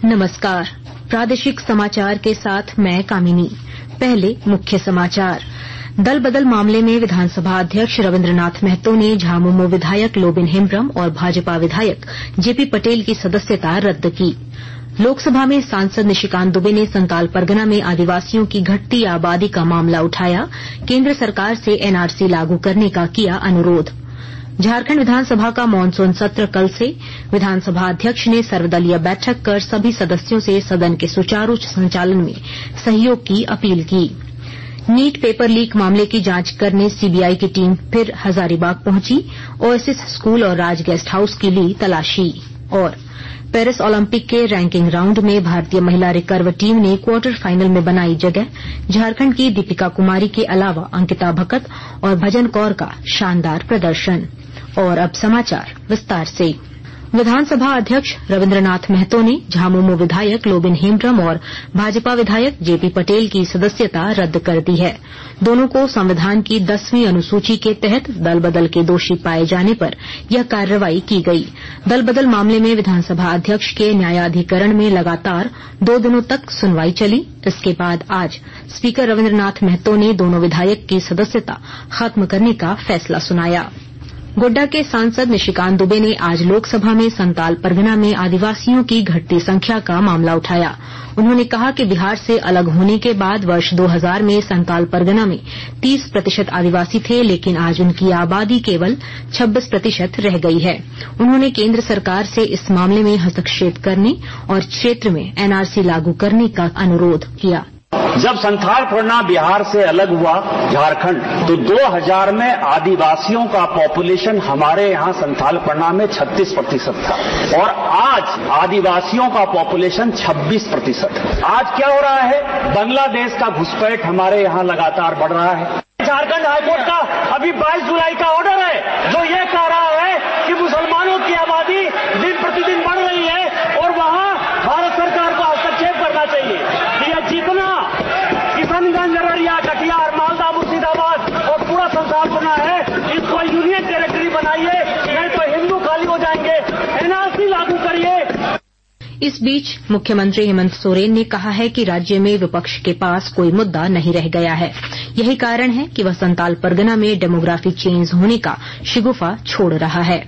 नमस्कार, प्रादेशिक समाचार के साथ मैं कामिनी। पहले मुख्य समाचार। दल बदल मामले में विधानसभा अध्यक्ष रविन्द्रनाथ महतो ने झामुमो विधायक लोबिन हेम्ब्रम और भाजपा विधायक जेपी पटेल की सदस्यता रद्द की। लोकसभा में सांसद निशिकांत दुबे ने संताल परगना में आदिवासियों की घटती आबादी का मामला उठाया। केंद्र सरकार से एनआरसी लागू करने का किया अनुरोध। झारखंड विधानसभा का मानसून सत्र कल से। विधानसभा अध्यक्ष ने सर्वदलीय बैठक कर सभी सदस्यों से सदन के सुचारू संचालन में सहयोग की अपील की। नीट पेपर लीक मामले की जांच करने सीबीआई की टीम फिर हजारीबाग पहुंची। ओएसिस स्कूल और राज गेस्ट हाउस की ली तलाशी। और पेरिस ओलंपिक के रैंकिंग राउंड में भारतीय महिला रिकर्व टीम ने क्वार्टर फाइनल में बनाई जगह। झारखंड की दीपिका कुमारी के अलावा अंकिता भकत और भजन कौर का शानदार प्रदर्शन। और अब समाचार विस्तार से। विधानसभा अध्यक्ष रविन्द्रनाथ महतो ने झामुमो विधायक लोबिन हेम्ब्रम और भाजपा विधायक जेपी पटेल की सदस्यता रद्द कर दी है। दोनों को संविधान की 10वीं अनुसूची के तहत दल बदल के दोषी पाए जाने पर यह कार्रवाई की गई। दल बदल मामले में विधानसभा अध्यक्ष के न्यायाधिकरण में लगातार 2 दिनों तक सुनवाई चली। इसके बाद आज स्पीकर रविन्द्रनाथ महतो ने दोनों विधायक की सदस्यता खत्म करने का फैसला सुनाया। गोड्डा के सांसद निशिकांत दुबे ने आज लोकसभा में संताल परगना में आदिवासियों की घटती संख्या का मामला उठाया। उन्होंने कहा कि बिहार से अलग होने के बाद वर्ष 2000 में संताल परगना में 30% आदिवासी थे, लेकिन आज उनकी आबादी केवल 26% रह गई है। उन्होंने केंद्र सरकार से इस मामले में हस्तक्षेप करने और क्षेत्र में एनआरसी लागू करने का अनुरोध किया। जब संथाल परगना बिहार से अलग हुआ झारखंड, तो 2000 में आदिवासियों का पॉपुलेशन हमारे यहाँ संथाल परगना में 36% था और आज आदिवासियों का पॉपुलेशन 26%। आज क्या हो रहा है? बांग्लादेश का घुसपैठ हमारे यहाँ लगातार बढ़ रहा है। झारखंड हाईकोर्ट का अभी 22 जुलाई का ऑर्डर है जो ये कह रहा है कि मुसलमानों की आबादी दिन प्रतिदिन बढ़ रही है और वहाँ भारत सरकार को हस्तक्षेप करना चाहिए। जितना किशनगंज, अररिया, कटिहार, मालदा, मुर्शिदाबाद और पूरा संसार बना है, इसको यूनियन टेरिटरी बनाइए, नहीं तो हिंदू खाली हो जाएंगे। एनआरसी लागू करिए। इस बीच मुख्यमंत्री हेमंत सोरेन ने कहा है कि राज्य में विपक्ष के पास कोई मुद्दा नहीं रह गया है। यही कारण है कि वह संताल परगना में डेमोग्राफिक चेंज होने का शिगुफा छोड़ रहा है।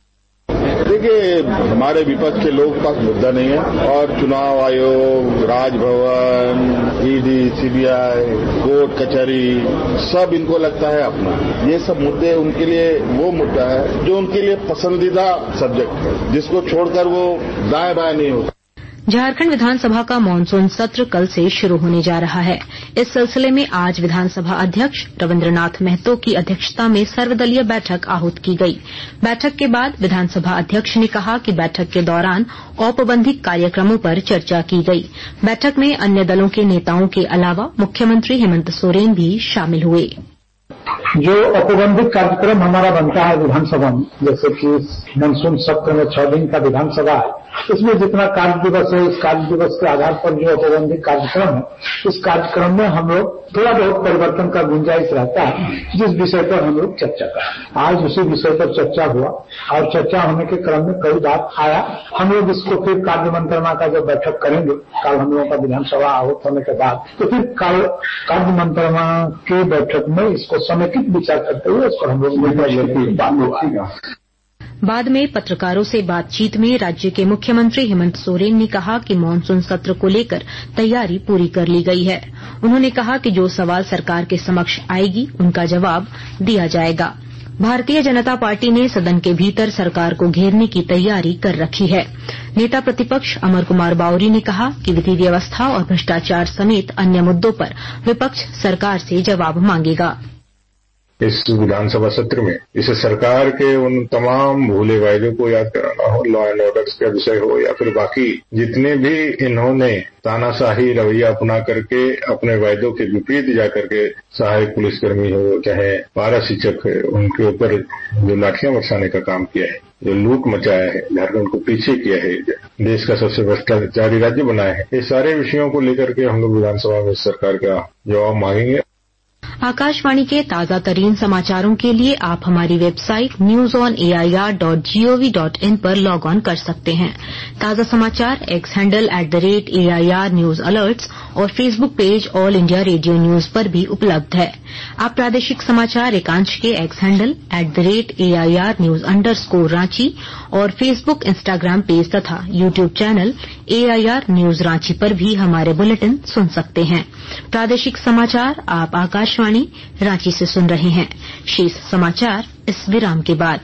देखिए, हमारे विपक्ष के लोगों के पास मुद्दा नहीं है और चुनाव आयोग, राजभवन, ईडी, सीबीआई, कोर्ट कचहरी सब इनको लगता है अपना। ये सब मुद्दे उनके लिए वो मुद्दा है जो उनके लिए पसंदीदा सब्जेक्ट है, जिसको छोड़कर वो दाएं बाएं नहीं होता। झारखंड विधानसभा का मानसून सत्र कल से शुरू होने जा रहा है। इस सिलसिले में आज विधानसभा अध्यक्ष रविन्द्रनाथ महतो की अध्यक्षता में सर्वदलीय बैठक आहूत की गई। बैठक के बाद विधानसभा अध्यक्ष ने कहा कि बैठक के दौरान औपबंधिक कार्यक्रमों पर चर्चा की गई। बैठक में अन्य दलों के नेताओं के अलावा मुख्यमंत्री हेमंत सोरेन भी शामिल हुए। जो औपबंधिक कार्यक्रम हमारा बनता है विधानसभा में, जैसे कि मानसून सत्र में 6 दिन का विधानसभा है, इसमें जितना कार्य दिवस है, इस कार्य दिवस के आधार पर जो औपबंधिक कार्यक्रम है, इस कार्यक्रम में हम लोग थोड़ा बहुत परिवर्तन का गुंजाइश रहता है, जिस विषय पर हम लोग चर्चा करें। आज उसी विषय पर चर्चा हुआ और चर्चा होने के क्रम में कई बात आया। हम लोग इसको फिर कार्य मंत्रणा का जब बैठक करेंगे कल हम लोगों का विधानसभा आहूत होने के बाद, तो फिर कल कार्य मंत्रणा की बैठक में इसको समेकित विचार करते हुए इसको हम लोग निर्णय लेंगे। बाद में पत्रकारों से बातचीत में राज्य के मुख्यमंत्री हेमंत सोरेन ने कहा कि मानसून सत्र को लेकर तैयारी पूरी कर ली गई है। उन्होंने कहा कि जो सवाल सरकार के समक्ष आएगी उनका जवाब दिया जाएगा। भारतीय जनता पार्टी ने सदन के भीतर सरकार को घेरने की तैयारी कर रखी है। नेता प्रतिपक्ष अमर कुमार बावरी ने कहा कि विधि व्यवस्था और भ्रष्टाचार समेत अन्य मुद्दों पर विपक्ष सरकार से जवाब मांगेगा। इस विधानसभा सत्र में इसे सरकार के उन तमाम भूले वायदों को याद कराना हो, लॉ एंड ऑर्डर का विषय हो या फिर बाकी जितने भी इन्होंने तानाशाही रवैया अपना करके अपने वायदों के विपरीत जाकर के सहायक पुलिसकर्मी हो चाहे पारा शिक्षक है, उनके ऊपर जो लाठियां बरसाने का काम किया है, जो लूट मचाया है, झारखंड को पीछे किया है, देश का सबसे भ्रष्टाचारी राज्य बनाया है, ये सारे विषयों को लेकर के हम लोग विधानसभा में सरकार का जवाब मांगेंगे। आकाशवाणी के ताजा तरीन समाचारों के लिए आप हमारी वेबसाइट newsonair.gov.in पर लॉग ऑन कर सकते हैं। ताजा समाचार X handle @AIR news alerts और Facebook page all India radio news पर भी उपलब्ध है। आप प्रादेशिक समाचार एकांश के X handle @AIR news _Ranchi और फेसबुक इंस्टाग्राम पेज तथा YouTube channel AIR news Ranchi पर भी हमारे बुलेटिन सुन सकते हैं। प्रादेशिक समाचार आप आकाशवाणी रांची से सुन रहे हैं। शेष समाचार इस विराम के बाद।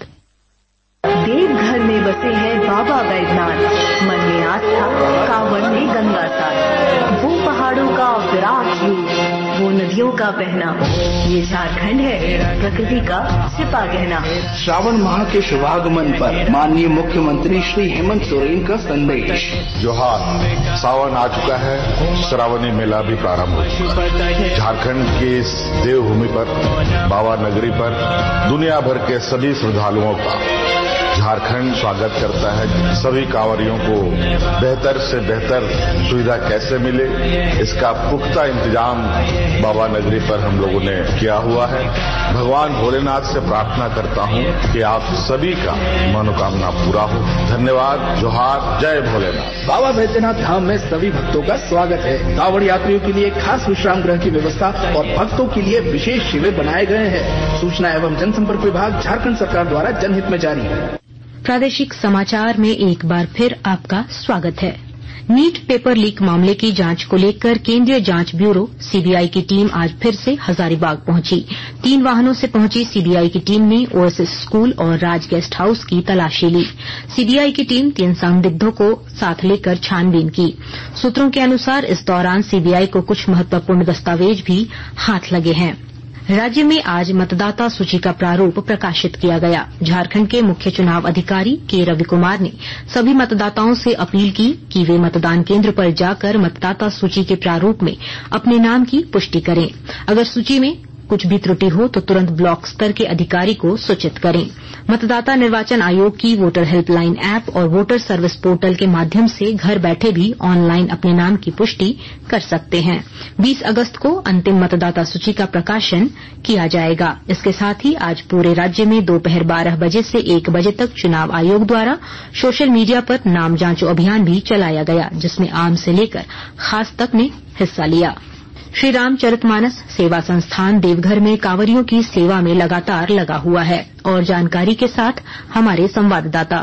देवघर में बसे हैं बाबा बैजनाथ, मन में आस्था, कांवड़ में गंगा साथ। वो पहाड़ों का विराट रूप, वो नदियों का बहना, ये झारखंड है प्रकृति का छिपा गहना। श्रावण माह के शुभागमन पर माननीय मुख्यमंत्री श्री हेमंत सोरेन का संदेश। जोहार, सावन आ चुका है, श्रावणी मेला भी प्रारंभ हो चुका है। झारखंड की इस देवभूमि पर, बाबा नगरी पर दुनिया भर के सभी श्रद्धालुओं का झारखंड स्वागत करता है। सभी कांवरियों को बेहतर से बेहतर सुविधा कैसे मिले, इसका पुख्ता इंतजाम बाबा नगरी पर हम लोगों ने किया हुआ है। भगवान भोलेनाथ से प्रार्थना करता हूं कि आप सभी का मनोकामना पूरा हो। धन्यवाद, जोहार, जय भोलेनाथ। बाबा बैजनाथ धाम में सभी भक्तों का स्वागत है। कांवड़ यात्रियों के लिए खास विश्राम गृह की व्यवस्था और भक्तों के लिए विशेष शिविर बनाए गए हैं। सूचना एवं जनसंपर्क विभाग झारखंड सरकार द्वारा जनहित में जारी है। प्रादेशिक समाचार में एक बार फिर आपका स्वागत है। नीट पेपर लीक मामले की जांच को लेकर केंद्रीय जांच ब्यूरो सीबीआई की टीम आज फिर से हजारीबाग पहुंची। 3 वाहनों से पहुंची सीबीआई की टीम ने ओएसएस स्कूल और राज गेस्ट हाउस की तलाशी ली। सीबीआई की टीम 3 संदिग्धों को साथ लेकर छानबीन की। सूत्रों के अनुसार इस दौरान सीबीआई को कुछ महत्वपूर्ण दस्तावेज भी हाथ लगे हैं। राज्य में आज मतदाता सूची का प्रारूप प्रकाशित किया गया। झारखंड के मुख्य चुनाव अधिकारी के रवि कुमार ने सभी मतदाताओं से अपील की कि वे मतदान केंद्र पर जाकर मतदाता सूची के प्रारूप में अपने नाम की पुष्टि करें। अगर सूची में कुछ भी त्रुटि हो तो तुरंत ब्लॉक स्तर के अधिकारी को सूचित करें। मतदाता निर्वाचन आयोग की वोटर हेल्पलाइन ऐप और वोटर सर्विस पोर्टल के माध्यम से घर बैठे भी ऑनलाइन अपने नाम की पुष्टि कर सकते हैं। 20 अगस्त को अंतिम मतदाता सूची का प्रकाशन किया जाएगा। इसके साथ ही आज पूरे राज्य में दोपहर 12 बजे से 1 बजे तक चुनाव आयोग द्वारा सोशल मीडिया पर नाम जांचो अभियान भी चलाया गया, जिसमें आम से लेकर खास तक ने हिस्सा लिया। श्री रामचरितमानस सेवा संस्थान देवघर में कांवरियों की सेवा में लगातार लगा हुआ है। और जानकारी के साथ हमारे संवाददाता।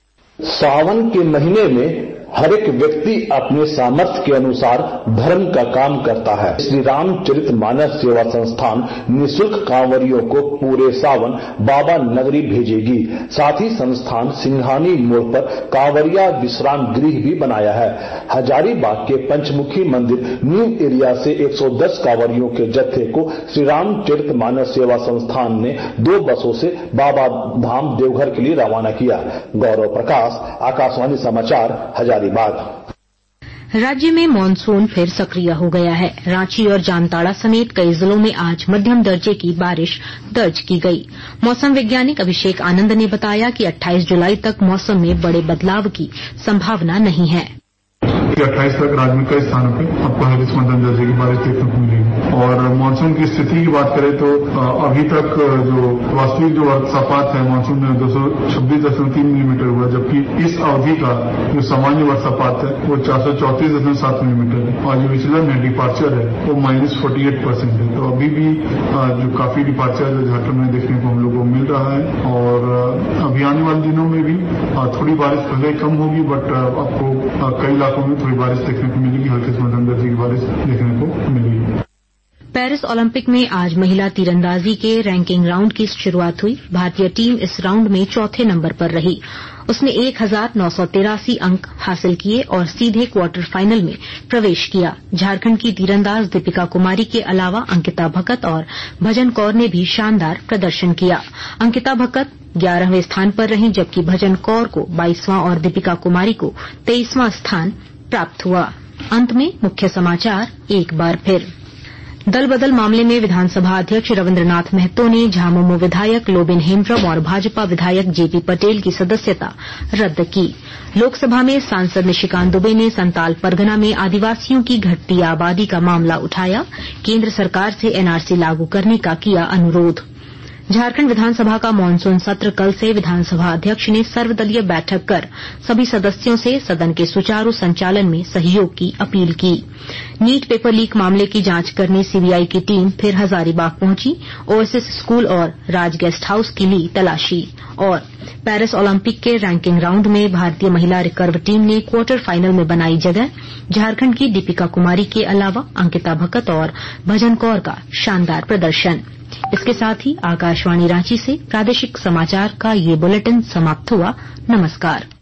सावन के महीने में हर एक व्यक्ति अपने सामर्थ्य के अनुसार धर्म का काम करता है। श्री रामचरितमानस सेवा संस्थान निःशुल्क कांवरियों को पूरे सावन बाबा नगरी भेजेगी। साथ ही संस्थान सिंघानी मोड़ पर कांवरिया विश्राम गृह भी बनाया है। हजारीबाग के पंचमुखी मंदिर न्यू एरिया से 110 कांवरियों के जत्थे को श्री रामचरितमानस सेवा संस्थान ने 2 बसों से बाबा धाम देवघर के लिए रवाना किया। गौरव प्रकाश, आकाशवाणी समाचार, हजारीबाग। राज्य में मानसून फिर सक्रिय हो गया है। रांची और जामताड़ा समेत कई जिलों में आज मध्यम दर्जे की बारिश दर्ज की गई। मौसम वैज्ञानिक अभिषेक आनंद ने बताया कि 28 जुलाई तक मौसम में बड़े बदलाव की संभावना नहीं है। 28 तक राज्य में कई स्थानों पर आपको हल्की मध्यम दर्जे की बारिश देखने को मिलेगी। और मानसून की स्थिति की बात करें तो अभी तक जो वास्तविक जो वर्षापात है मानसून में 226.3 मिलीमीटर हुआ, जबकि इस अवधि का जो सामान्य वर्षापात है वो 434.7 मिलीमीटर है। और जो विचलन है, डिपार्चर है, वो -48% है। तो अभी भी जो काफी डिपार्चर झारखंड में देखने को हम लोग को मिल रहा है। और अभी आने वाले दिनों में भी थोड़ी बारिश पहले कम होगी, बट आपको कई इलाकों में थोड़ी बारिश देखने को मिलेगी, हल्की से मध्यम दर्जे की बारिश देखने को मिलेगी। पेरिस ओलंपिक में आज महिला तीरंदाजी के रैंकिंग राउंड की शुरुआत हुई। भारतीय टीम इस राउंड में चौथे नंबर पर रही। उसने 1983 अंक हासिल किए और सीधे क्वार्टर फाइनल में प्रवेश किया। झारखंड की तीरंदाज दीपिका कुमारी के अलावा अंकिता भकत और भजन कौर ने भी शानदार प्रदर्शन किया। अंकिता भकत 11वें स्थान पर रहीं, जबकि भजन कौर को 22वां और दीपिका कुमारी को 23वां स्थान प्राप्त हुआ। अंत में मुख्य समाचार एक बार फिर। दल बदल मामले में विधानसभा अध्यक्ष रविन्द्रनाथ महतो ने झामुमो विधायक लोबिन हेम्ब्रम और भाजपा विधायक जेपी पटेल की सदस्यता रद्द की। लोकसभा में सांसद निशिकांत दुबे ने संताल परगना में आदिवासियों की घटती आबादी का मामला उठाया। केंद्र सरकार से एनआरसी लागू करने का किया अनुरोध। झारखंड विधानसभा का मानसून सत्र कल से विधानसभा अध्यक्ष ने सर्वदलीय बैठक कर सभी सदस्यों से सदन के सुचारू संचालन में सहयोग की अपील की। नीट पेपर लीक मामले की जांच करने सीबीआई की टीम फिर हजारीबाग पहुंची। ओएसएस स्कूल और राज गेस्ट हाउस की ली तलाशी। और पेरिस ओलंपिक के रैंकिंग राउंड में भारतीय महिला रिकर्व टीम ने क्वार्टर फाइनल में बनाई जगह। झारखंड की दीपिका कुमारी के अलावा अंकिता भकत और भजन कौर का शानदार प्रदर्शन। इसके साथ ही आकाशवाणी रांची से प्रादेशिक समाचार का ये बुलेटिन समाप्त हुआ। नमस्कार।